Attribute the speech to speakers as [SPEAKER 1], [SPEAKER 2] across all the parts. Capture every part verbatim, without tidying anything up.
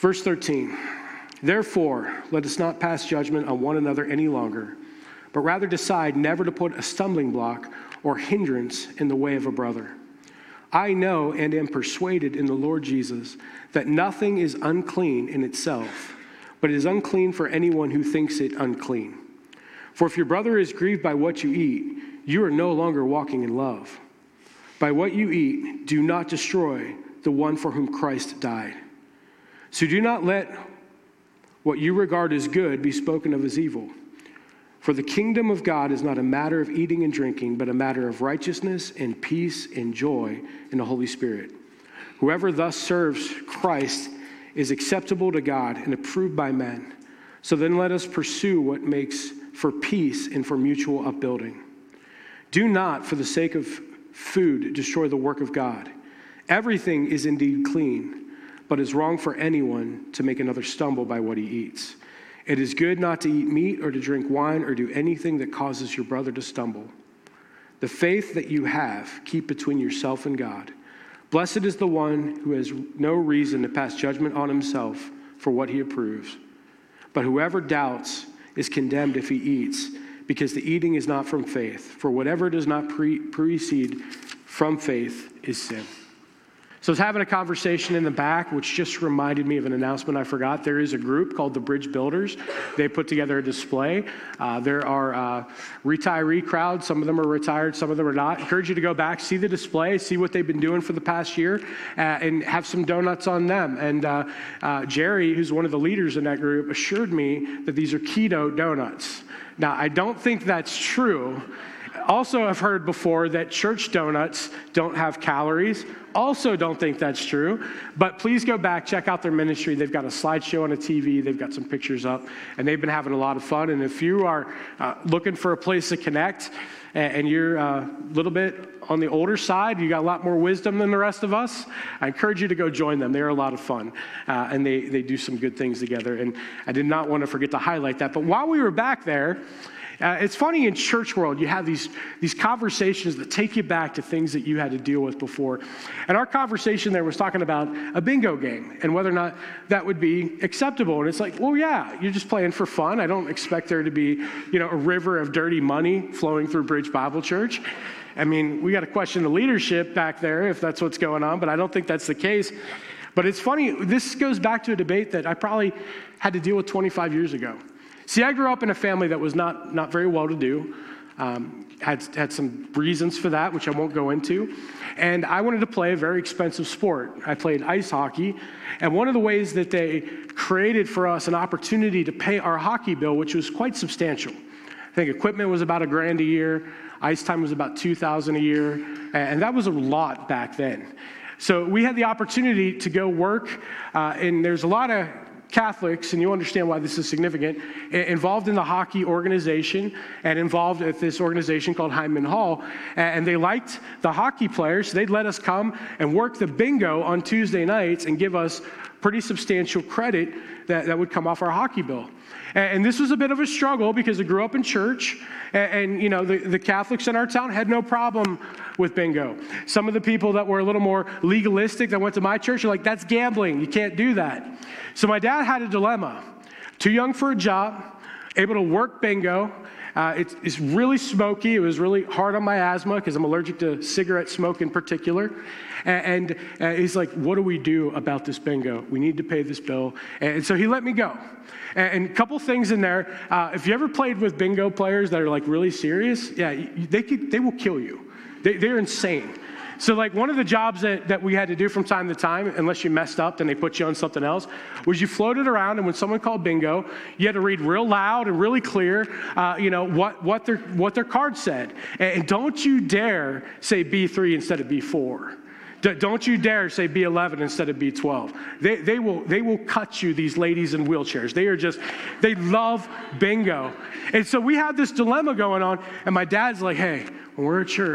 [SPEAKER 1] Verse thirteen, therefore, let us not pass judgment on one another any longer, but rather decide never to put a stumbling block or hindrance in the way of a brother. I know and am persuaded in the Lord Jesus that nothing is unclean in itself, but it is unclean for anyone who thinks it unclean. For if your brother is grieved by what you eat, you are no longer walking in love. By what you eat, do not destroy the one for whom Christ died. So do not let what you regard as good be spoken of as evil. For the kingdom of God is not a matter of eating and drinking, but a matter of righteousness and peace and joy in the Holy Spirit. Whoever thus serves Christ is acceptable to God and approved by men. So then let us pursue what makes for peace and for mutual upbuilding. Do not, for the sake of food, destroy the work of God. Everything is indeed clean, but it's wrong for anyone to make another stumble by what he eats. It is good not to eat meat or to drink wine or do anything that causes your brother to stumble. The faith that you have, keep between yourself and God. Blessed is the one who has no reason to pass judgment on himself for what he approves. But whoever doubts is condemned if he eats, because the eating is not from faith. For whatever does not pre- precede from faith is sin. So I was having a conversation in the back, which just reminded me of an announcement I forgot. There is a group called the Bridge Builders. They put together a display. Uh, there are uh, retiree crowds. Some of them are retired, some of them are not. I encourage you to go back, see the display, see what they've been doing for the past year, uh, and have some donuts on them. And uh, uh, Jerry, who's one of the leaders in that group, assured me that these are keto donuts. Now, I don't think that's true. Also, I've heard before that church donuts don't have calories. Also don't think that's true. But please go back, check out their ministry. They've got a slideshow on a T V. They've got some pictures up, and they've been having a lot of fun. And if you are uh, looking for a place to connect, and, and you're a uh, little bit on the older side, you got a lot more wisdom than the rest of us, I encourage you to go join them. They're a lot of fun, uh, and they, they do some good things together. And I did not want to forget to highlight that. But while we were back there, Uh, it's funny in church world, you have these, these conversations that take you back to things that you had to deal with before. And our conversation there was talking about a bingo game and whether or not that would be acceptable. And it's like, well, yeah, you're just playing for fun. I don't expect there to be, you know, a river of dirty money flowing through Bridge Bible Church. I mean, we got to question the leadership back there if that's what's going on, but I don't think that's the case. But it's funny, this goes back to a debate that I probably had to deal with twenty-five years ago. See, I grew up in a family that was not, not very well-to-do, um, had, had some reasons for that, which I won't go into, and I wanted to play a very expensive sport. I played ice hockey, and one of the ways that they created for us an opportunity to pay our hockey bill, which was quite substantial. I think equipment was about a grand a year, ice time was about two thousand a year, and that was a lot back then. So we had the opportunity to go work, uh, and there's a lot of Catholics, and you understand why this is significant, involved in the hockey organization and involved at this organization called Hyman Hall. And they liked the hockey players. So they'd let us come and work the bingo on Tuesday nights and give us pretty substantial credit that, that would come off our hockey bill. And this was a bit of a struggle because I grew up in church, and, and you know, the, the Catholics in our town had no problem with bingo. Some of the people that were a little more legalistic that went to my church are like, that's gambling, you can't do that. So my dad had a dilemma. Too young for a job, able to work bingo. Uh, it's, it's really smoky. It was really hard on my asthma because I'm allergic to cigarette smoke in particular. And, and uh, he's like, what do we do about this bingo? We need to pay this bill. And so he let me go. And, and a couple things in there. Uh, if you ever played with bingo players that are like really serious, yeah, they could, they will kill you. They, they're insane. So like one of the jobs that, that we had to do from time to time, unless you messed up, then they put you on something else, was you floated around, and when someone called bingo, you had to read real loud and really clear, uh, you know, what, what their what their card said. And, and don't you dare say B three instead of B four. D- don't you dare say B eleven instead of B twelve. They they will they will cut you, these ladies in wheelchairs. They are just, they love bingo. And so we had this dilemma going on, and my dad's like, hey, when we're at church,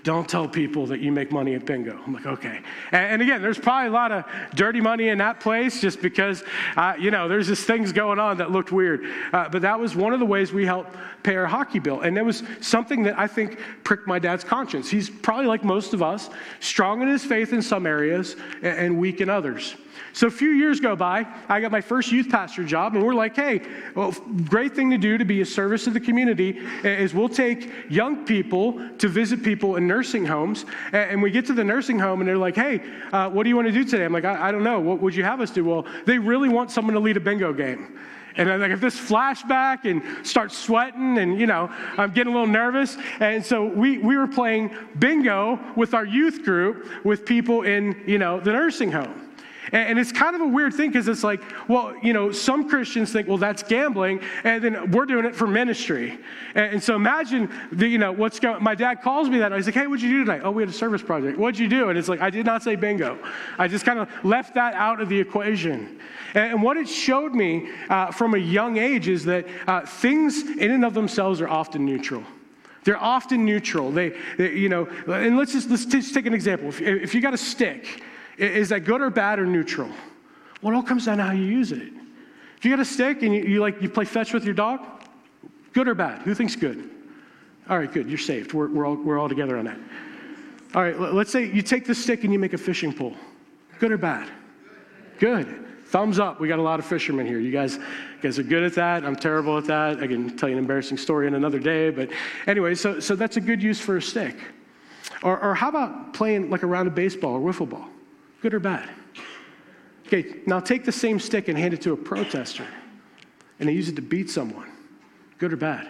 [SPEAKER 1] don't tell people that you make money at bingo. I'm like, okay. And, and again, there's probably a lot of dirty money in that place just because, uh, you know, there's just things going on that looked weird. Uh, but that was one of the ways we helped pay our hockey bill. And it was something that I think pricked my dad's conscience. He's probably like most of us, strong in his faith in some areas and, and weak in others. So a few years go by, I got my first youth pastor job, and we're like, hey, well, great thing to do to be a service to the community is we'll take young people to visit people in nursing homes, and we get to the nursing home, and they're like, hey, uh, what do you want to do today? I'm like, I, I don't know. What would you have us do? Well, they really want someone to lead a bingo game. And I'm like, if this flashback and start sweating and, you know, I'm getting a little nervous. And so we, we were playing bingo with our youth group with people in, you know, the nursing home. And it's kind of a weird thing because it's like, well, you know, some Christians think, well, that's gambling, and then we're doing it for ministry. And so imagine, the, you know, what's going. My dad calls me that night. He's like, hey, what'd you do tonight? Oh, we had a service project. What'd you do? And it's like, I did not say bingo. I just kind of left that out of the equation. And what it showed me uh, from a young age is that uh, things in and of themselves are often neutral. They're often neutral. They, they you know, and let's just let's just take an example. If, if you got a stick. Is that good or bad or neutral? Well, it all comes down to how you use it. If you got a stick and you, you like you play fetch with your dog, good or bad? Who thinks good? All right, good. You're saved. We're we're all we're all together on that. All right. Let's say you take the stick and you make a fishing pole. Good or bad? Good. Thumbs up. We got a lot of fishermen here. You guys, you guys are good at that. I'm terrible at that. I can tell you an embarrassing story in another day. But anyway, so so that's a good use for a stick. Or or how about playing like a round of baseball or wiffle ball? Good or bad? Okay, now take the same stick and hand it to a protester, and they use it to beat someone. Good or bad?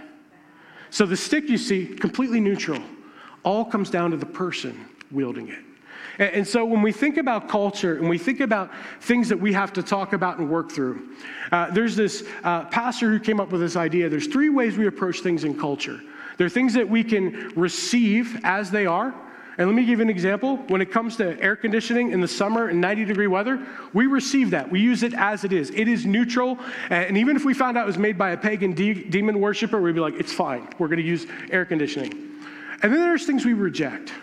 [SPEAKER 1] So the stick, you see, completely neutral. All comes down to the person wielding it. And, and so when we think about culture and we think about things that we have to talk about and work through, uh, there's this uh, pastor who came up with this idea. There's three ways we approach things in culture. There are things that we can receive as they are. And let me give you an example. When it comes to air conditioning in the summer and ninety degree weather, we receive that. We use it as it is. It is neutral. And even if we found out it was made by a pagan de- demon worshiper, we'd be like, it's fine. We're going to use air conditioning. And then there's things we reject.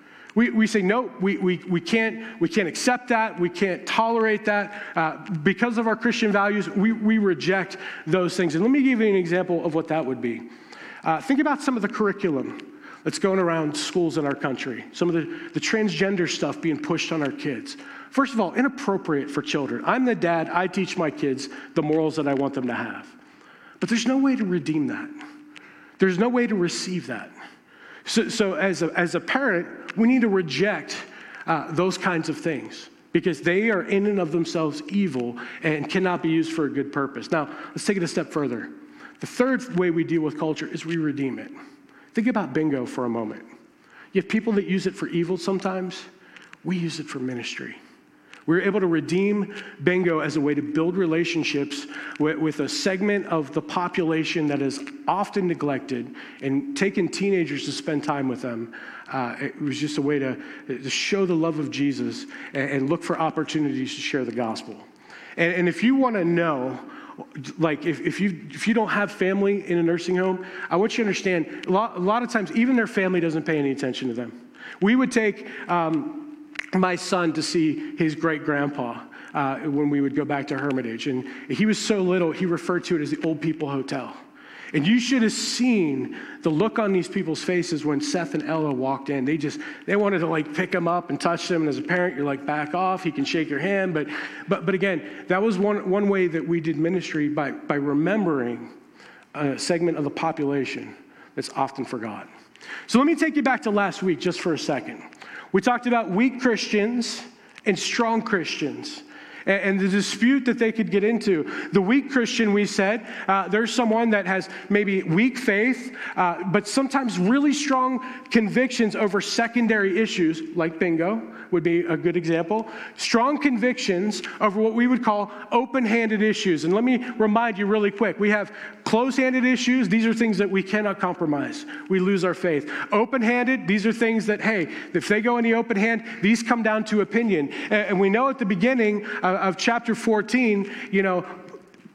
[SPEAKER 1] We we say, no, we, we, we, can't, we can't accept that. We can't tolerate that. Uh, because of our Christian values, we, we reject those things. And let me give you an example of what that would be. Uh, think about some of the curriculum that's going around schools in our country. Some of the, the transgender stuff being pushed on our kids. First of all, inappropriate for children. I'm the dad. I teach my kids the morals that I want them to have. But there's no way to redeem that. There's no way to receive that. So, so as, a, as a parent, we need to reject uh, those kinds of things because they are in and of themselves evil and cannot be used for a good purpose. Now, let's take it a step further. The third way we deal with culture is we redeem it. Think about bingo for a moment. You have people that use it for evil sometimes. We use it for ministry. We're able to redeem bingo as a way to build relationships with, with a segment of the population that is often neglected and taking teenagers to spend time with them. Uh, it was just a way to, to show the love of Jesus and, and look for opportunities to share the gospel. And, and if you want to know, like if, if you if you don't have family in a nursing home, I want you to understand, a lot, a lot of times even their family doesn't pay any attention to them. We would take um, my son to see his great-grandpa uh, when we would go back to Hermitage. And he was so little, he referred to it as the old people hotel. And you should have seen the look on these people's faces when Seth and Ella walked in. They just, they wanted to like pick him up and touch them. And as a parent, you're like, back off. He can shake your hand. But but but again, that was one, one way that we did ministry by, by remembering a segment of the population that's often forgotten. So let me take you back to last week just for a second. We talked about weak Christians and strong Christians, and the dispute that they could get into. The weak Christian, we said, uh, there's someone that has maybe weak faith, uh, but sometimes really strong convictions over secondary issues, like bingo would be a good example. Strong convictions over what we would call open-handed issues. And let me remind you really quick, we have close-handed issues. These are things that we cannot compromise. We lose our faith. Open-handed, these are things that, hey, if they go in the open hand, these come down to opinion. And we know at the beginning of chapter fourteen, you know,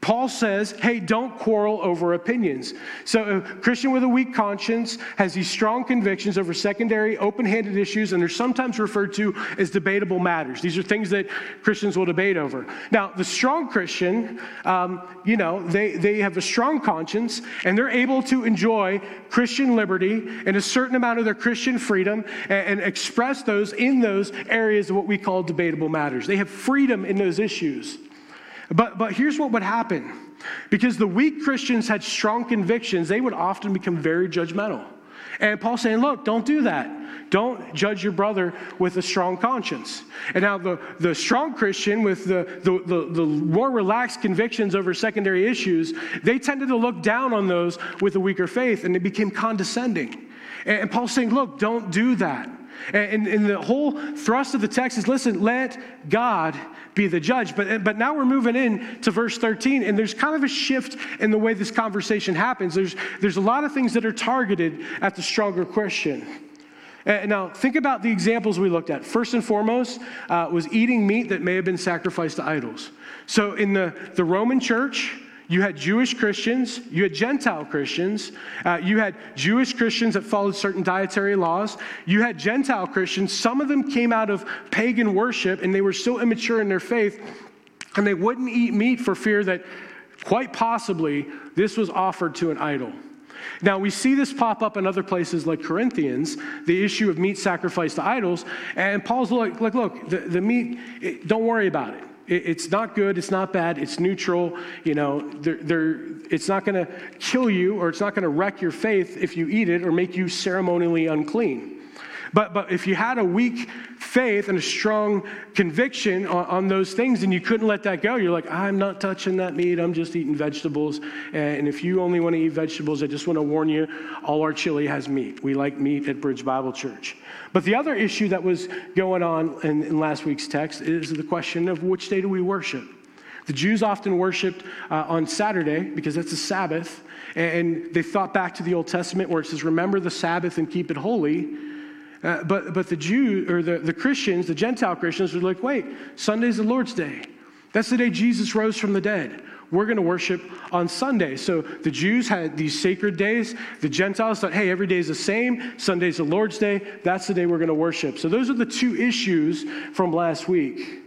[SPEAKER 1] Paul says, hey, don't quarrel over opinions. So a Christian with a weak conscience has these strong convictions over secondary, open-handed issues, and they're sometimes referred to as debatable matters. These are things that Christians will debate over. Now, the strong Christian, um, you know, they, they have a strong conscience, and they're able to enjoy Christian liberty and a certain amount of their Christian freedom and, and express those in those areas of what we call debatable matters. They have freedom in those issues. But but here's what would happen. Because the weak Christians had strong convictions, they would often become very judgmental. And Paul's saying, look, don't do that. Don't judge your brother with a strong conscience. And now the, the strong Christian with the, the, the, the more relaxed convictions over secondary issues, they tended to look down on those with a weaker faith, and they became condescending. And, and Paul's saying, look, don't do that. And, and the whole thrust of the text is, listen, let God be the judge. But, but now we're moving in to verse thirteen, and there's kind of a shift in the way this conversation happens. There's, there's a lot of things that are targeted at the stronger Christian. And now, think about the examples we looked at. First and foremost uh, was eating meat that may have been sacrificed to idols. So in the, the Roman church, you had Jewish Christians, you had Gentile Christians, uh, you had Jewish Christians that followed certain dietary laws, you had Gentile Christians. Some of them came out of pagan worship, and they were so immature in their faith, and they wouldn't eat meat for fear that quite possibly this was offered to an idol. Now, we see this pop up in other places like Corinthians, the issue of meat sacrificed to idols, and Paul's like, like look, the, the meat, it, don't worry about it. It's not good, it's not bad, it's neutral, you know, they're, they're, it's not going to kill you, or it's not going to wreck your faith if you eat it or make you ceremonially unclean. But but if you had a weak faith and a strong conviction on, on those things, and you couldn't let that go, you're like, I'm not touching that meat, I'm just eating vegetables. And if you only want to eat vegetables, I just want to warn you, all our chili has meat. We like meat at Bridge Bible Church. But the other issue that was going on in, in last week's text is the question of which day do we worship? The Jews often worshiped uh, on Saturday because that's a Sabbath, and they thought back to the Old Testament where it says, remember the Sabbath and keep it holy. Uh, but but the Jew or the, the Christians, the Gentile Christians, were like, wait, Sunday's the Lord's Day. That's the day Jesus rose from the dead. We're going to worship on Sunday. So the Jews had these sacred days. The Gentiles thought, hey, every day is the same. Sunday's the Lord's Day. That's the day we're going to worship. So those are the two issues from last week.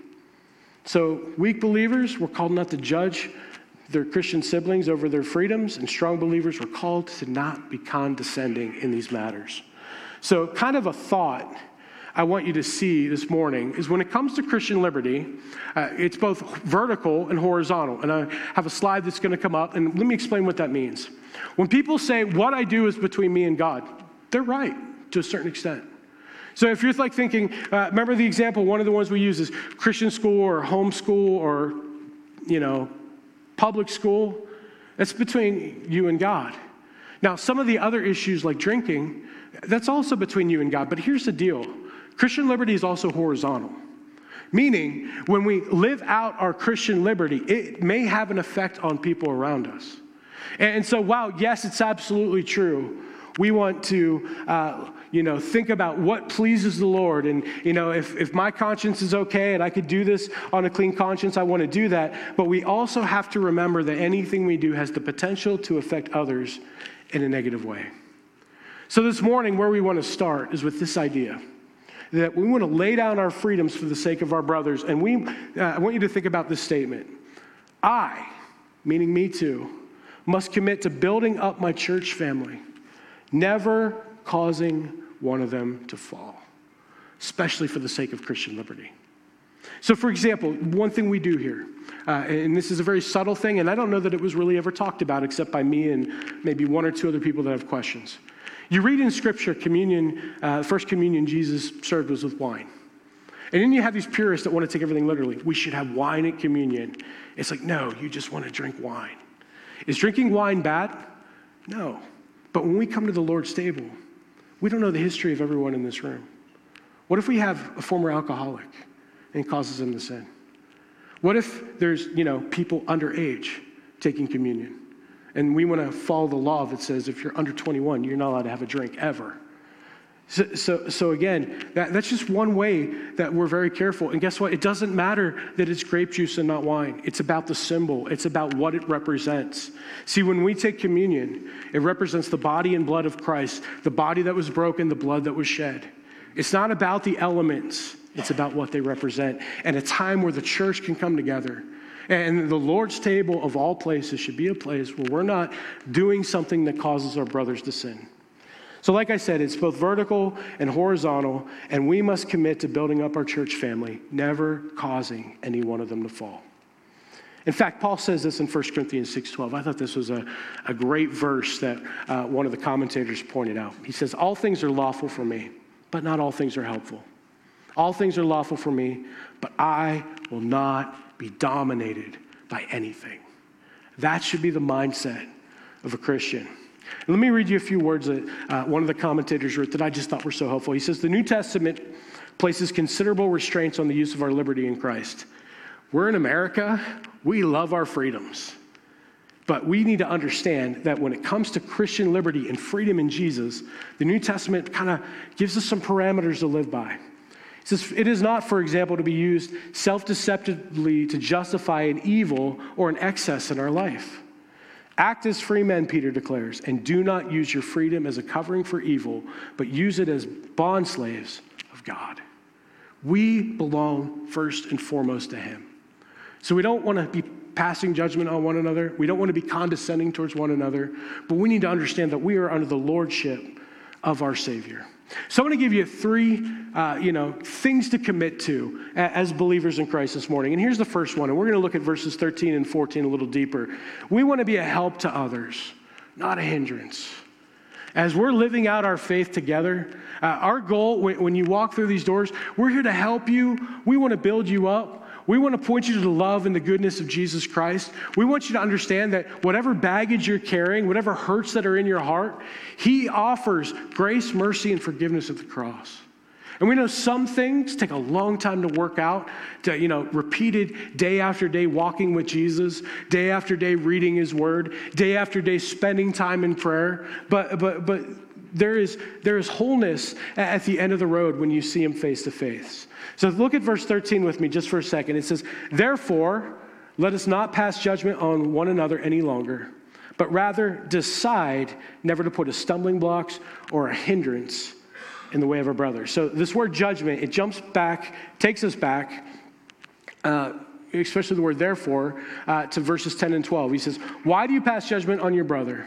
[SPEAKER 1] So weak believers were called not to judge their Christian siblings over their freedoms, and strong believers were called to not be condescending in these matters. So kind of a thought I want you to see this morning is when it comes to Christian liberty, uh, it's both vertical and horizontal. And I have a slide that's going to come up, and let me explain what that means. When people say, what I do is between me and God, they're right to a certain extent. So if you're like thinking, uh, remember the example, one of the ones we use is Christian school or homeschool or, you know, public school. That's between you and God. Now, some of the other issues like drinking, that's also between you and God. But here's the deal. Christian liberty is also horizontal. Meaning, when we live out our Christian liberty, it may have an effect on people around us. And so, while, yes, it's absolutely true, we want to, uh, you know, think about what pleases the Lord. And, you know, if, if my conscience is okay and I could do this on a clean conscience, I want to do that. But we also have to remember that anything we do has the potential to affect others in a negative way. So this morning, where we want to start is with this idea that we want to lay down our freedoms for the sake of our brothers. And we, uh, I want you to think about this statement. I, meaning me too, must commit to building up my church family, never causing one of them to fall, especially for the sake of Christian liberty. So, for example, one thing we do here, uh, and this is a very subtle thing, and I don't know that it was really ever talked about except by me and maybe one or two other people that have questions. You read in Scripture, communion, uh, first communion Jesus served was with wine. And then you have these purists that want to take everything literally. We should have wine at communion. It's like, no, you just want to drink wine. Is drinking wine bad? No. But when we come to the Lord's table, we don't know the history of everyone in this room. What if we have a former alcoholic and it causes them to sin? What if there's, you know, people underage taking communion? And we want to follow the law that says if you're under twenty-one, you're not allowed to have a drink ever. So, so, so again, that, that's just one way that we're very careful. And guess what? It doesn't matter that it's grape juice and not wine. It's about the symbol. It's about what it represents. See, when we take communion, it represents the body and blood of Christ, the body that was broken, the blood that was shed. It's not about the elements. It's about what they represent, and a time where the church can come together. And the Lord's table of all places should be a place where we're not doing something that causes our brothers to sin. So like I said, it's both vertical and horizontal, and we must commit to building up our church family, never causing any one of them to fall. In fact, Paul says this in First Corinthians six twelve. I thought this was a, a great verse that uh, one of the commentators pointed out. He says, all things are lawful for me, but not all things are helpful. All things are lawful for me, but I will not be dominated by anything. That should be the mindset of a Christian. And let me read you a few words that uh, one of the commentators wrote that I just thought were so helpful. He says, the New Testament places considerable restraints on the use of our liberty in Christ. We're in America. We love our freedoms. But we need to understand that when it comes to Christian liberty and freedom in Jesus, the New Testament kind of gives us some parameters to live by. It says, it is not, for example, to be used self-deceptively to justify an evil or an excess in our life. Act as free men, Peter declares, and do not use your freedom as a covering for evil, but use it as bondslaves of God. We belong first and foremost to him. So we don't want to be passing judgment on one another. We don't want to be condescending towards one another, but we need to understand that we are under the lordship of our Savior. So I'm going to give you three, uh, you know, things to commit to as believers in Christ this morning. And here's the first one, and we're going to look at verses thirteen and fourteen a little deeper. We want to be a help to others, not a hindrance. As we're living out our faith together, uh, our goal, when, when you walk through these doors, we're here to help you. We want to build you up. We want to point you to the love and the goodness of Jesus Christ. We want you to understand that whatever baggage you're carrying, whatever hurts that are in your heart, he offers grace, mercy, and forgiveness at the cross. And we know some things take a long time to work out, to, you know, repeated day after day walking with Jesus, day after day reading his word, day after day spending time in prayer. But, but, but there is, there is wholeness at the end of the road when you see him face to face. So look at verse thirteen with me just for a second. It says, therefore, let us not pass judgment on one another any longer, but rather decide never to put a stumbling block or a hindrance in the way of a brother. So this word judgment, it jumps back, takes us back, uh, especially the word therefore, uh, to verses ten and twelve. He says, why do you pass judgment on your brother?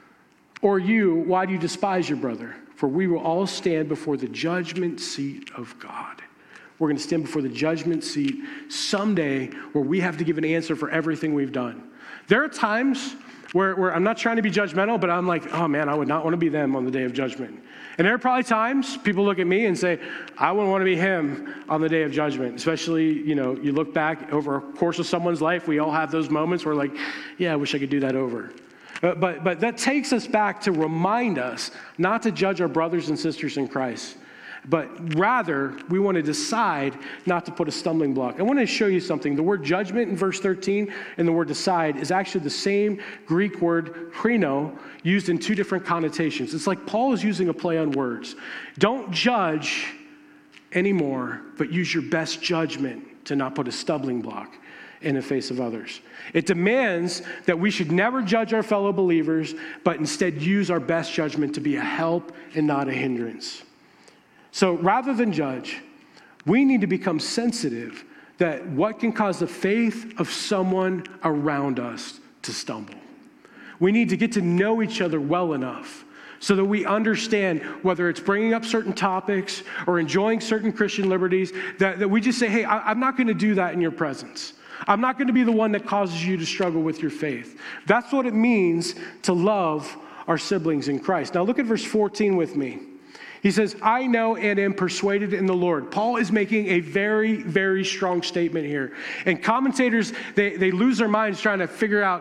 [SPEAKER 1] Or you, why do you despise your brother? For we will all stand before the judgment seat of God. We're going to stand before the judgment seat someday where we have to give an answer for everything we've done. There are times where, where I'm not trying to be judgmental, but I'm like, oh man, I would not want to be them on the day of judgment. And there are probably times people look at me and say, I wouldn't want to be him on the day of judgment. Especially, you know, you look back over a course of someone's life, we all have those moments where like, yeah, I wish I could do that over. Uh, but, but that takes us back to remind us not to judge our brothers and sisters in Christ, but rather we want to decide not to put a stumbling block. I want to show you something. The word judgment in verse thirteen and the word decide is actually the same Greek word krino used in two different connotations. It's like Paul is using a play on words. Don't judge anymore, but use your best judgment to not put a stumbling block in the face of others. It demands that we should never judge our fellow believers, but instead use our best judgment to be a help and not a hindrance. So rather than judge, we need to become sensitive that what can cause the faith of someone around us to stumble. We need to get to know each other well enough so that we understand whether it's bringing up certain topics or enjoying certain Christian liberties, that, that we just say, hey, I, I'm not going to do that in your presence. I'm not going to be the one that causes you to struggle with your faith. That's what it means to love our siblings in Christ. Now look at verse fourteen with me. He says, I know and am persuaded in the Lord. Paul is making a very, very strong statement here. And commentators, they, they lose their minds trying to figure out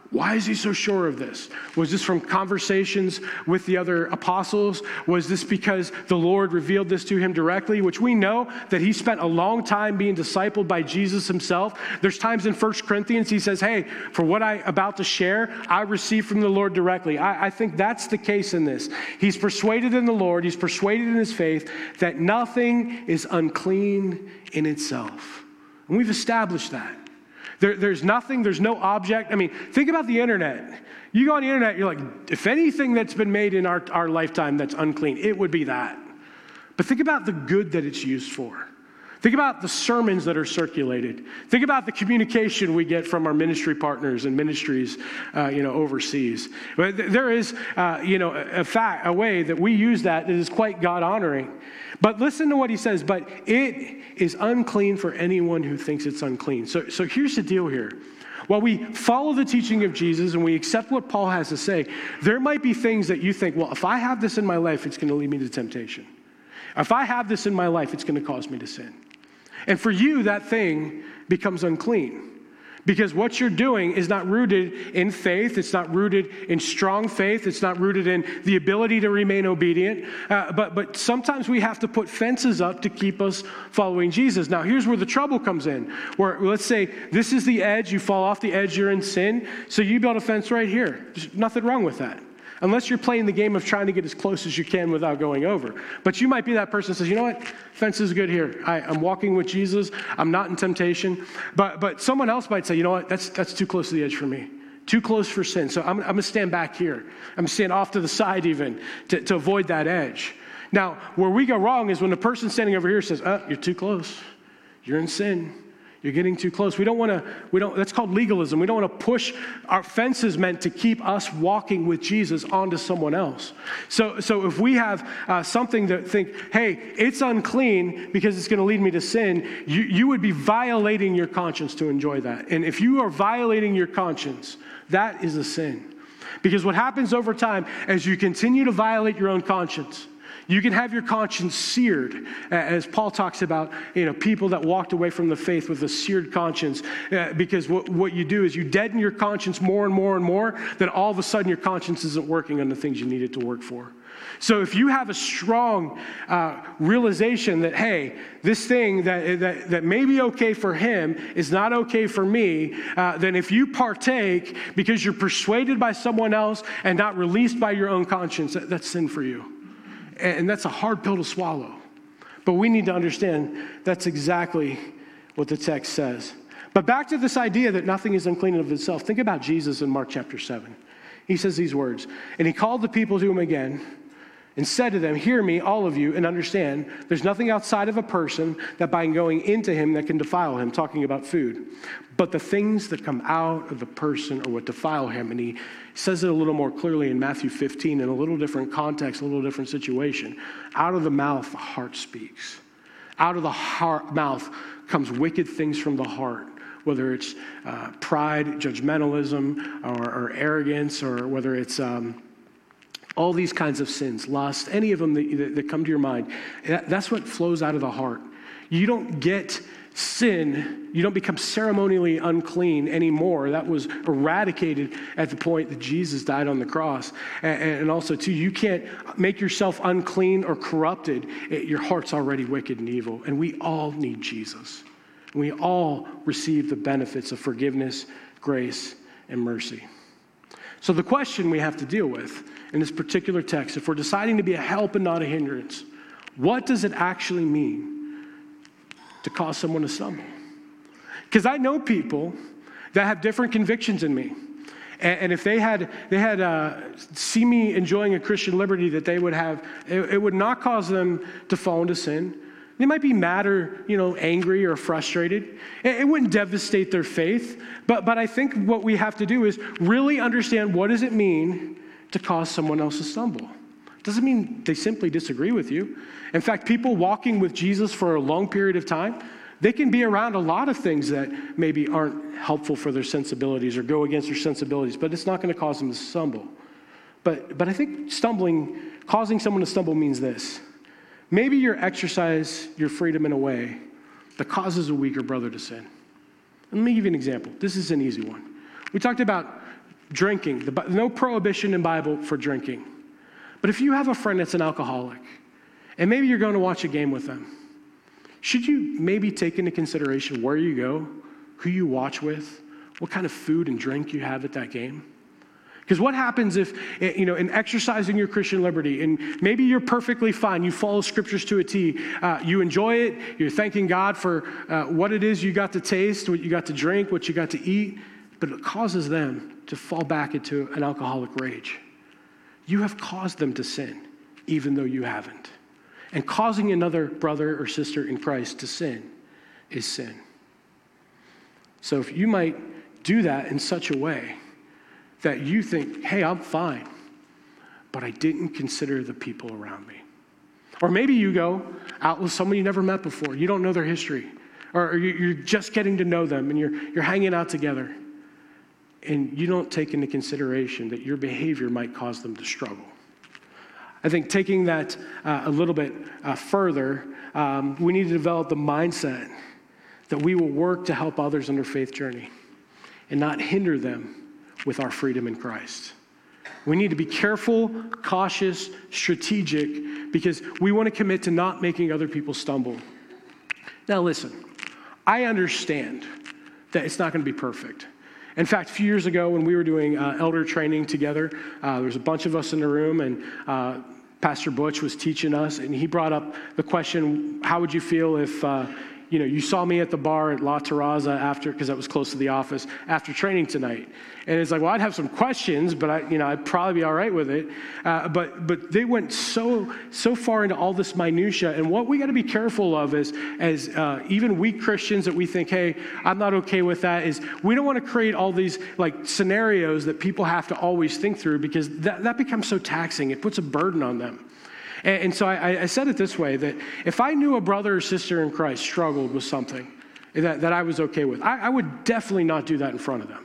[SPEAKER 1] Why is he so sure of this? Was this from conversations with the other apostles? Was this because the Lord revealed this to him directly, which we know that he spent a long time being discipled by Jesus himself? There's times in First Corinthians he says, hey, for what I'm about to share, I received from the Lord directly. I, I think that's the case in this. He's persuaded in the Lord, he's persuaded in his faith that nothing is unclean in itself. And we've established that. There, there's nothing, there's no object. I mean, think about the internet. You go on the internet, you're like, if anything that's been made in our, our lifetime that's unclean, it would be that. But think about the good that it's used for. Think about the sermons that are circulated. Think about the communication we get from our ministry partners and ministries, uh, you know, overseas. But there is, uh, you know, a fact, a way that we use that that is quite God-honoring. But listen to what he says, but it is unclean for anyone who thinks it's unclean. So, so here's the deal here. While we follow the teaching of Jesus and we accept what Paul has to say, there might be things that you think, well, if I have this in my life, it's going to lead me to temptation. If I have this in my life, it's going to cause me to sin. And for you, that thing becomes unclean. Because what you're doing is not rooted in faith. It's not rooted in strong faith. It's not rooted in the ability to remain obedient. Uh, but, but sometimes we have to put fences up to keep us following Jesus. Now, here's where the trouble comes in. Where, let's say, this is the edge. You fall off the edge. You're in sin. So you build a fence right here. There's nothing wrong with that. Unless you're playing the game of trying to get as close as you can without going over. But you might be that person who says, you know what, fence is good here. I, I'm walking with Jesus. I'm not in temptation. But but someone else might say, you know what, that's that's too close to the edge for me. Too close for sin. So I'm, I'm going to stand back here. I'm going to stand off to the side even to, to avoid that edge. Now, where we go wrong is when the person standing over here says, oh, you're too close. You're in sin. You're getting too close. We don't want to, we don't, that's called legalism. We don't want to push our fences meant to keep us walking with Jesus onto someone else. So, so if we have uh, something that think, hey, it's unclean because it's going to lead me to sin, you, you would be violating your conscience to enjoy that. And if you are violating your conscience, that is a sin. Because what happens over time as you continue to violate your own conscience, you can have your conscience seared, as Paul talks about, you know, people that walked away from the faith with a seared conscience, uh, because what, what you do is you deaden your conscience more and more and more, then all of a sudden your conscience isn't working on the things you need it to work for. So if you have a strong uh, realization that, hey, this thing that, that, that may be okay for him is not okay for me, uh, then if you partake because you're persuaded by someone else and not released by your own conscience, that, that's sin for you. And that's a hard pill to swallow. But we need to understand that's exactly what the text says. But back to this idea that nothing is unclean of itself. Think about Jesus in Mark chapter seven. He says these words, and he called the people to him again and said to them, hear me, all of you, and understand, there's nothing outside of a person that by going into him that can defile him, talking about food. But the things that come out of the person are what defile him. And he says it a little more clearly in Matthew fifteen in a little different context, a little different situation. Out of the mouth, the heart speaks. Out of the heart, mouth comes wicked things from the heart, whether it's uh, pride, judgmentalism, or, or arrogance, or whether it's um, all these kinds of sins, lust, any of them that, that come to your mind. That's what flows out of the heart. You don't get sin, you don't become ceremonially unclean anymore. That was eradicated at the point that Jesus died on the cross. And, and also, too, you can't make yourself unclean or corrupted. It, your heart's already wicked and evil. And we all need Jesus. We all receive the benefits of forgiveness, grace, and mercy. So the question we have to deal with in this particular text, if we're deciding to be a help and not a hindrance, what does it actually mean to cause someone to stumble? Because I know people that have different convictions in me. And, and if they had they had uh, see me enjoying a Christian liberty that they would have, it, it would not cause them to fall into sin. They might be mad or, you know, angry or frustrated. It, it wouldn't devastate their faith. But but I think what we have to do is really understand, what does it mean to cause someone else to stumble? It doesn't mean they simply disagree with you. In fact, people walking with Jesus for a long period of time, they can be around a lot of things that maybe aren't helpful for their sensibilities or go against their sensibilities, but it's not going to cause them to stumble. But but I think stumbling, causing someone to stumble means this. Maybe you exercise your freedom in a way that causes a weaker brother to sin. Let me give you an example. This is an easy one. We talked about drinking. The, no prohibition in Bible for drinking. But if you have a friend that's an alcoholic, and maybe you're going to watch a game with them, should you maybe take into consideration where you go, who you watch with, what kind of food and drink you have at that game? Because what happens if, you know, in exercising your Christian liberty, and maybe you're perfectly fine, you follow scriptures to a T, uh, you enjoy it, you're thanking God for uh, what it is you got to taste, what you got to drink, what you got to eat, but it causes them to fall back into an alcoholic rage. You have caused them to sin, even though you haven't. And causing another brother or sister in Christ to sin is sin. So if you might do that in such a way that you think, hey, I'm fine, but I didn't consider the people around me. Or maybe you go out with someone you never met before. You don't know their history. Or you're just getting to know them and you're, you're hanging out together. And you don't take into consideration that your behavior might cause them to struggle. I think taking that uh, a little bit uh, further, um, we need to develop the mindset that we will work to help others on their faith journey and not hinder them with our freedom in Christ. We need to be careful, cautious, strategic, because we want to commit to not making other people stumble. Now listen, I understand that it's not going to be perfect. In fact, a few years ago when we were doing uh, elder training together, uh, there was a bunch of us in the room, and uh, Pastor Butch was teaching us, and he brought up the question, how would you feel if uh, you know, you saw me at the bar at La Terraza after, because that was close to the office, after training tonight. And it's like, well, I'd have some questions, but I, you know, I'd probably be all right with it. Uh, but but they went so so far into all this minutia. And what we got to be careful of is, as uh, even weak Christians that we think, hey, I'm not okay with that, is we don't want to create all these like scenarios that people have to always think through, because that, that becomes so taxing. It puts a burden on them. And, and so I, I said it this way, that if I knew a brother or sister in Christ struggled with something that, that I was okay with, I, I would definitely not do that in front of them.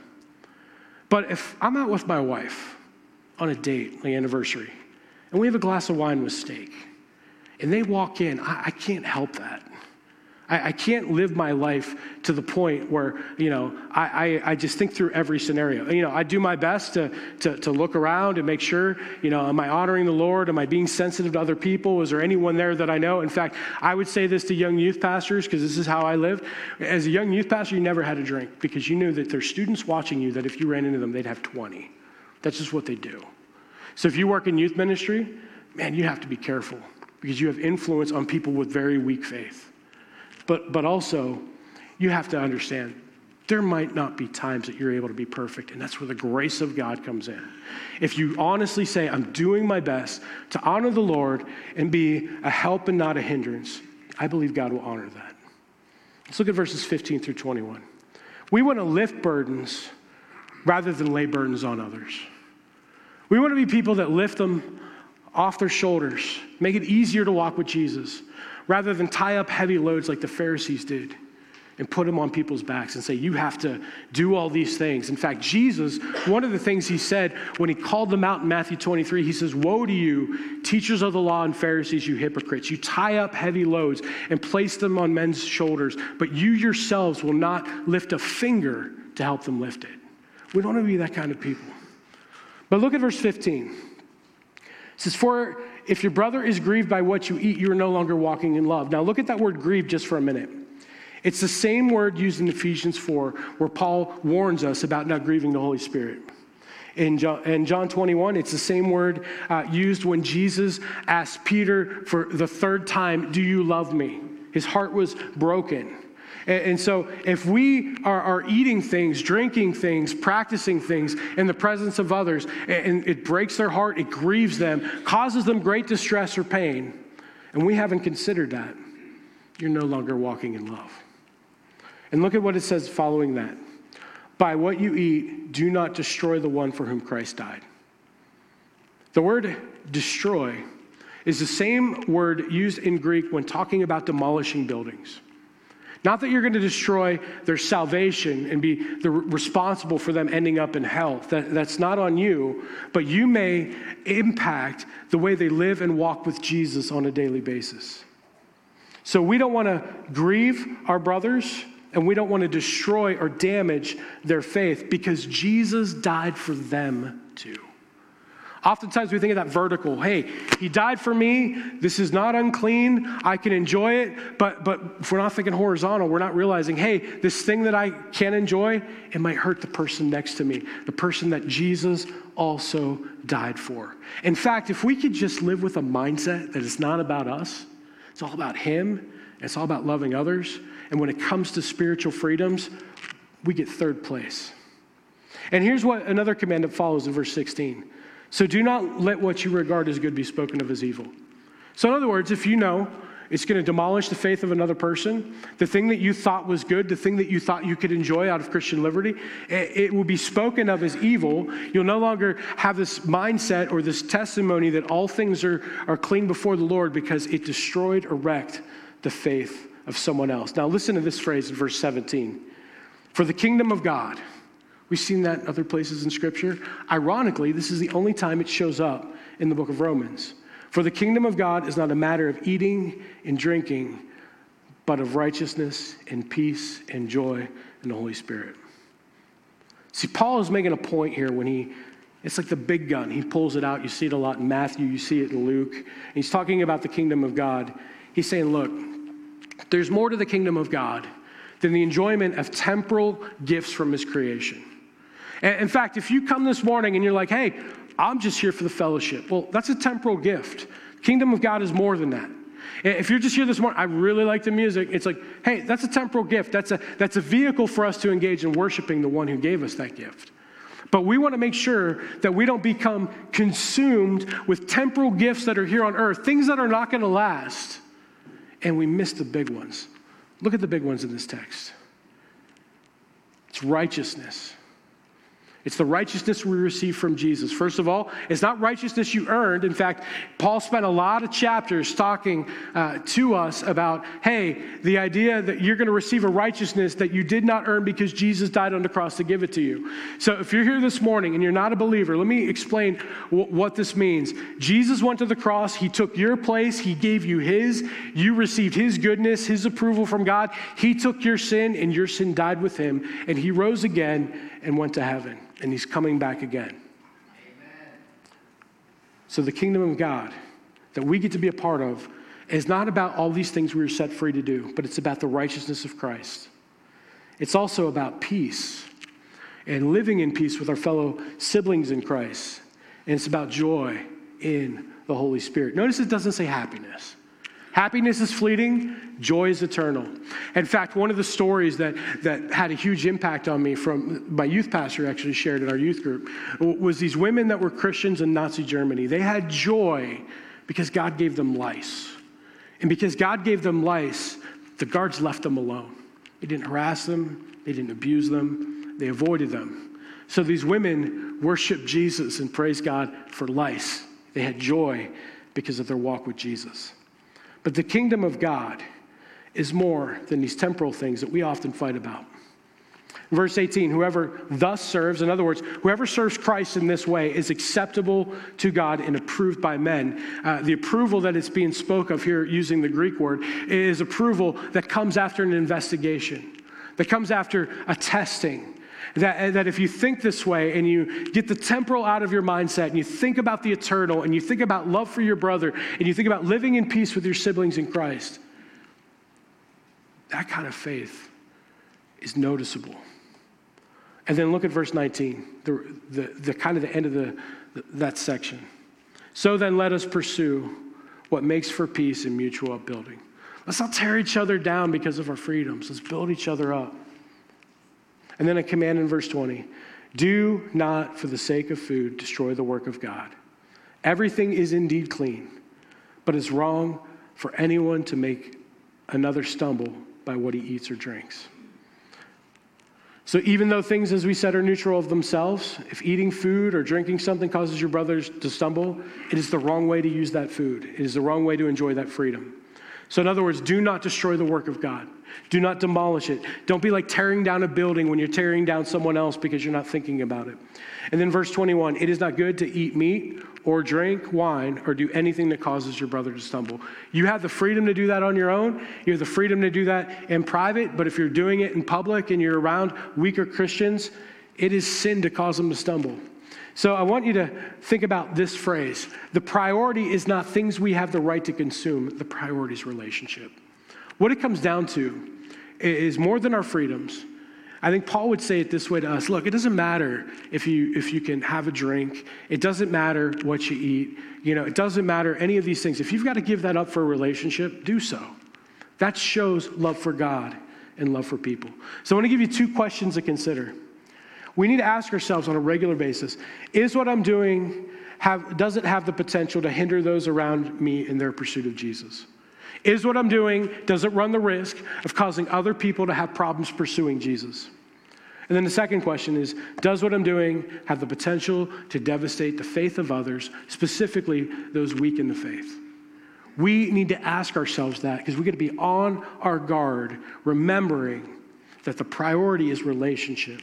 [SPEAKER 1] But if I'm out with my wife on a date, like anniversary, and we have a glass of wine with steak, and they walk in, I, I can't help that. I, I can't live my life to the point where, you know, I, I, I just think through every scenario. You know, I do my best to, to, to look around and make sure, you know, am I honoring the Lord? Am I being sensitive to other people? Is there anyone there that I know? In fact, I would say this to young youth pastors, because this is how I lived. As a young youth pastor, you never had a drink, because you knew that there's students watching you that if you ran into them, they'd have twenty. That's just what they do. So if you work in youth ministry, man, you have to be careful, because you have influence on people with very weak faith. But but also, you have to understand, there might not be times that you're able to be perfect, and that's where the grace of God comes in. If you honestly say, I'm doing my best to honor the Lord and be a help and not a hindrance, I believe God will honor that. Let's look at verses fifteen through twenty-one. We want to lift burdens rather than lay burdens on others. We want to be people that lift them off their shoulders, make it easier to walk with Jesus, rather than tie up heavy loads like the Pharisees did and put them on people's backs and say, you have to do all these things. In fact, Jesus, one of the things he said when he called them out in Matthew twenty-three, he says, woe to you, teachers of the law and Pharisees, you hypocrites. You tie up heavy loads and place them on men's shoulders, but you yourselves will not lift a finger to help them lift it. We don't want to be that kind of people. But look at verse fifteen. It says, for if your brother is grieved by what you eat, you are no longer walking in love. Now look at that word grieved just for a minute. It's the same word used in Ephesians four, where Paul warns us about not grieving the Holy Spirit. In John, in John twenty-one, it's the same word uh, used when Jesus asked Peter for the third time, do you love me? His heart was broken. And so if we are, are eating things, drinking things, practicing things in the presence of others, and it breaks their heart, it grieves them, causes them great distress or pain, and we haven't considered that, you're no longer walking in love. And look at what it says following that. By what you eat, do not destroy the one for whom Christ died. The word destroy is the same word used in Greek when talking about demolishing buildings. Not that you're going to destroy their salvation and be the responsible for them ending up in hell. That, that's not on you, but you may impact the way they live and walk with Jesus on a daily basis. So we don't want to grieve our brothers And we don't want to destroy or damage their faith because Jesus died for them too. Oftentimes we think of that vertical. Hey, he died for me. This is not unclean. I can enjoy it. But but if we're not thinking horizontal, we're not realizing, hey, this thing that I can enjoy, it might hurt the person next to me, the person that Jesus also died for. In fact, if we could just live with a mindset that it's not about us, it's all about him, it's all about loving others. And when it comes to spiritual freedoms, we get third place. And here's what another command that follows in verse sixteen. So do not let what you regard as good be spoken of as evil. So in other words, if you know it's going to demolish the faith of another person, the thing that you thought was good, the thing that you thought you could enjoy out of Christian liberty, it will be spoken of as evil. You'll no longer have this mindset or this testimony that all things are, are clean before the Lord because it destroyed or wrecked the faith of someone else. Now listen to this phrase in verse seventeen. For the kingdom of God. We've seen that in other places in Scripture. Ironically, this is the only time it shows up in the book of Romans. For the kingdom of God is not a matter of eating and drinking, but of righteousness and peace and joy in the Holy Spirit. See, Paul is making a point here when he, it's like the big gun. He pulls it out. You see it a lot in Matthew. You see it in Luke. And he's talking about the kingdom of God. He's saying, look, there's more to the kingdom of God than the enjoyment of temporal gifts from his creation. In fact, if you come this morning and you're like, hey, I'm just here for the fellowship. Well, that's a temporal gift. Kingdom of God is more than that. If you're just here this morning, I really like the music. It's like, hey, that's a temporal gift. That's a, that's a vehicle for us to engage in worshiping the one who gave us that gift. But we want to make sure that we don't become consumed with temporal gifts that are here on earth, things that are not going to last, and we miss the big ones. Look at the big ones in this text. It's righteousness. It's the righteousness we receive from Jesus. First of all, it's not righteousness you earned. In fact, Paul spent a lot of chapters talking uh, to us about, hey, the idea that you're going to receive a righteousness that you did not earn because Jesus died on the cross to give it to you. So if you're here this morning and you're not a believer, let me explain w- what this means. Jesus went to the cross. He took your place. He gave you his. You received his goodness, his approval from God. He took your sin, and your sin died with him. And he rose again and went to heaven. And he's coming back again. Amen. So the kingdom of God that we get to be a part of is not about all these things we were set free to do, but it's about the righteousness of Christ. It's also about peace and living in peace with our fellow siblings in Christ. And it's about joy in the Holy Spirit. Notice it doesn't say happiness. Happiness is fleeting, joy is eternal. In fact, one of the stories that, that had a huge impact on me from my youth pastor actually shared in our youth group was these women that were Christians in Nazi Germany. They had joy because God gave them lice. And because God gave them lice, the guards left them alone. They didn't harass them, they didn't abuse them, they avoided them. So these women worshiped Jesus and praised God for lice. They had joy because of their walk with Jesus. But the kingdom of God is more than these temporal things that we often fight about. Verse eighteen, whoever thus serves, in other words, whoever serves Christ in this way is acceptable to God and approved by men. Uh, the approval that it's being spoke of here using the Greek word is approval that comes after an investigation, that comes after a testing. That, that if you think this way and you get the temporal out of your mindset and you think about the eternal and you think about love for your brother and you think about living in peace with your siblings in Christ, that kind of faith is noticeable. And then look at verse nineteen, the, the, the kind of the end of the, the that section. So then let us pursue what makes for peace and mutual upbuilding. Let's not tear each other down because of our freedoms. Let's build each other up. And then a command in verse twenty, do not, for the sake of food, destroy the work of God. Everything is indeed clean, but it's wrong for anyone to make another stumble by what he eats or drinks. So even though things, as we said, are neutral of themselves, if eating food or drinking something causes your brothers to stumble, it is the wrong way to use that food. It is the wrong way to enjoy that freedom. So in other words, do not destroy the work of God. Do not demolish it. Don't be like tearing down a building when you're tearing down someone else because you're not thinking about it. And then verse twenty-one, it is not good to eat meat or drink wine or do anything that causes your brother to stumble. You have the freedom to do that on your own. You have the freedom to do that in private, but if you're doing it in public and you're around weaker Christians, it is sin to cause them to stumble. So I want you to think about this phrase. The priority is not things we have the right to consume. The priority is relationship. What it comes down to is more than our freedoms. I think Paul would say it this way to us. Look, it doesn't matter if you if you can have a drink. It doesn't matter what you eat. You know, it doesn't matter any of these things. If you've got to give that up for a relationship, do so. That shows love for God and love for people. So I want to give you two questions to consider. We need to ask ourselves on a regular basis, is what I'm doing, have, does it have the potential to hinder those around me in their pursuit of Jesus? Is what I'm doing, does it run the risk of causing other people to have problems pursuing Jesus? And then the second question is, does what I'm doing have the potential to devastate the faith of others, specifically those weak in the faith? We need to ask ourselves that because we got to be on our guard, remembering that the priority is relationship,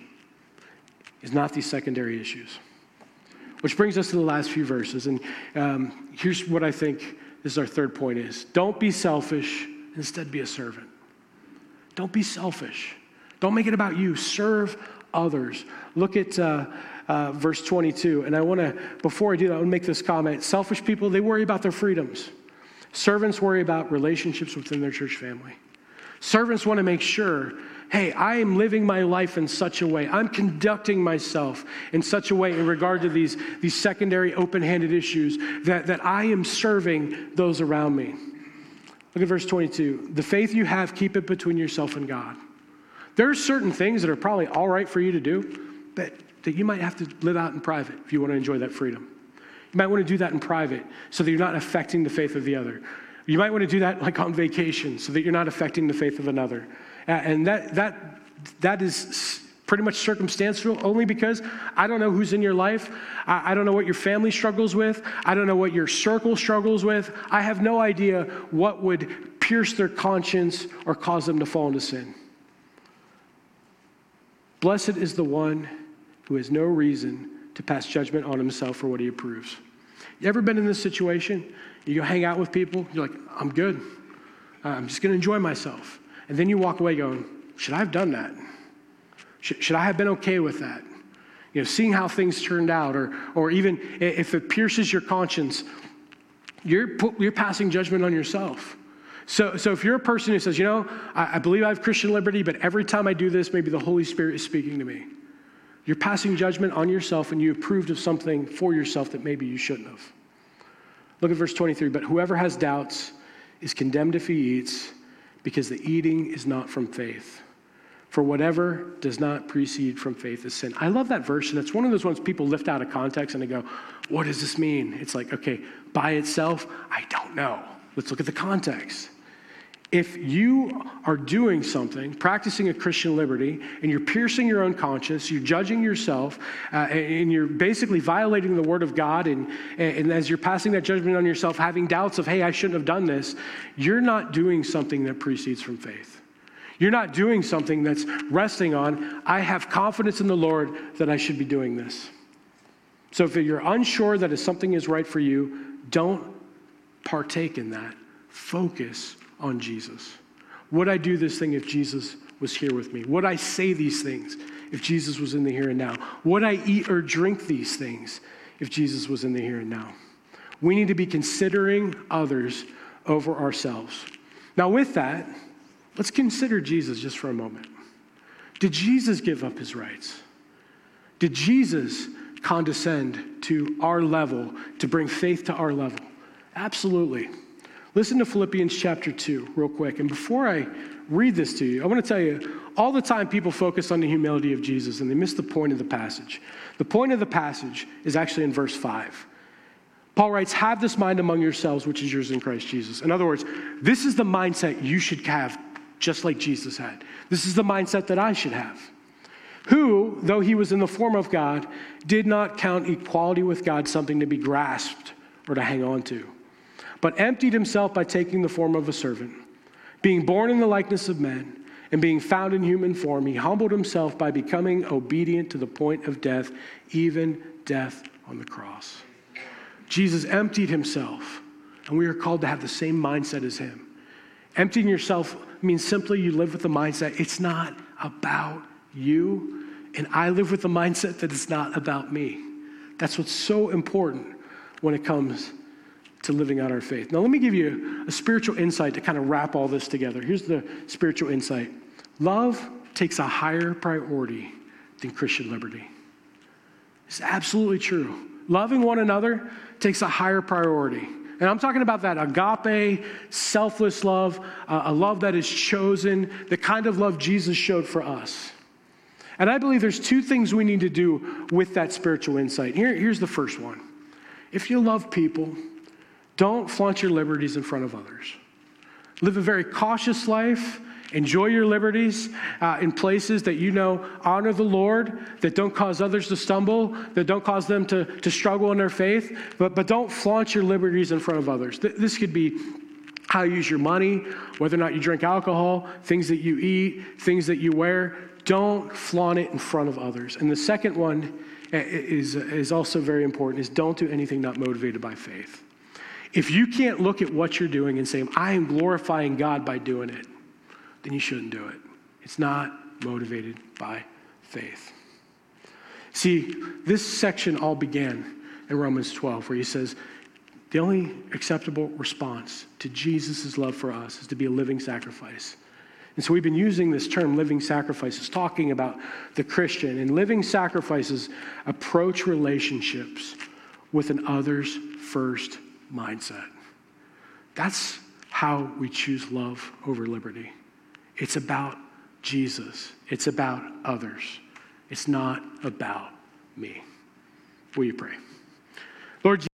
[SPEAKER 1] is not these secondary issues. Which brings us to the last few verses. And um, here's what I think this is our third point is. Don't be selfish, instead be a servant. Don't be selfish. Don't make it about you. Serve others. Look at uh, uh, verse twenty-two. And I want to, before I do that, I want to make this comment. Selfish people, they worry about their freedoms. Servants worry about relationships within their church family. Servants want to make sure, hey, I am living my life in such a way. I'm conducting myself in such a way in regard to these, these secondary open-handed issues that, that I am serving those around me. Look at verse twenty-two. The faith you have, keep it between yourself and God. There are certain things that are probably all right for you to do, but that you might have to live out in private if you want to enjoy that freedom. You might want to do that in private so that you're not affecting the faith of the other. You might want to do that like on vacation so that you're not affecting the faith of another. And that that that is pretty much circumstantial only because I don't know who's in your life. I, I don't know what your family struggles with. I don't know what your circle struggles with. I have no idea what would pierce their conscience or cause them to fall into sin. Blessed is the one who has no reason to pass judgment on himself for what he approves. You ever been in this situation? You go hang out with people, you're like, I'm good. Uh, I'm just going to enjoy myself. And then you walk away going, should I have done that? Should, should I have been okay with that? You know, seeing how things turned out, or or even if it pierces your conscience, you're you're passing judgment on yourself. So, so if you're a person who says, you know, I, I believe I have Christian liberty, but every time I do this, maybe the Holy Spirit is speaking to me. You're passing judgment on yourself, and you approved of something for yourself that maybe you shouldn't have. Look at verse twenty-three. But whoever has doubts is condemned if he eats, because the eating is not from faith. For whatever does not proceed from faith is sin. I love that verse, and it's one of those ones people lift out of context and they go, what does this mean? It's like, okay, by itself, I don't know. Let's look at the context. If you are doing something, practicing a Christian liberty, and you're piercing your own conscience, you're judging yourself, uh, and you're basically violating the word of God, and, and as you're passing that judgment on yourself, having doubts of, hey, I shouldn't have done this, you're not doing something that precedes from faith. You're not doing something that's resting on, I have confidence in the Lord that I should be doing this. So if you're unsure that if something is right for you, don't partake in that. Focus on Jesus. Would I do this thing if Jesus was here with me? Would I say these things if Jesus was in the here and now? Would I eat or drink these things if Jesus was in the here and now? We need to be considering others over ourselves. Now with that, let's consider Jesus just for a moment. Did Jesus give up his rights? Did Jesus condescend to our level to bring faith to our level? Absolutely. Listen to Philippians chapter two real quick. And before I read this to you, I want to tell you, all the time people focus on the humility of Jesus and they miss the point of the passage. The point of the passage is actually in verse five. Paul writes, have this mind among yourselves, which is yours in Christ Jesus. In other words, this is the mindset you should have, just like Jesus had. This is the mindset that I should have. Who, though he was in the form of God, did not count equality with God something to be grasped or to hang on to, but emptied himself by taking the form of a servant. Being born in the likeness of men and being found in human form, he humbled himself by becoming obedient to the point of death, even death on the cross. Jesus emptied himself, and we are called to have the same mindset as him. Emptying yourself means simply you live with the mindset, it's not about you, and I live with the mindset that it's not about me. That's what's so important when it comes to living out our faith. Now, let me give you a spiritual insight to kind of wrap all this together. Here's the spiritual insight. Love takes a higher priority than Christian liberty. It's absolutely true. Loving one another takes a higher priority. And I'm talking about that agape, selfless love, uh, a love that is chosen, the kind of love Jesus showed for us. And I believe there's two things we need to do with that spiritual insight. Here, here's the first one. If you love people, don't flaunt your liberties in front of others. Live a very cautious life. Enjoy your liberties uh, in places that you know honor the Lord, that don't cause others to stumble, that don't cause them to, to struggle in their faith, but, but don't flaunt your liberties in front of others. Th- this could be how you use your money, whether or not you drink alcohol, things that you eat, things that you wear. Don't flaunt it in front of others. And the second one is, is also very important, is don't do anything not motivated by faith. If you can't look at what you're doing and say, I am glorifying God by doing it, then you shouldn't do it. It's not motivated by faith. See, this section all began in Romans twelve, where he says, the only acceptable response to Jesus' love for us is to be a living sacrifice. And so we've been using this term, living sacrifices, talking about the Christian. And living sacrifices approach relationships with an others first mindset. That's how we choose love over liberty. It's about Jesus. It's about others. It's not about me. Will you pray? Lord,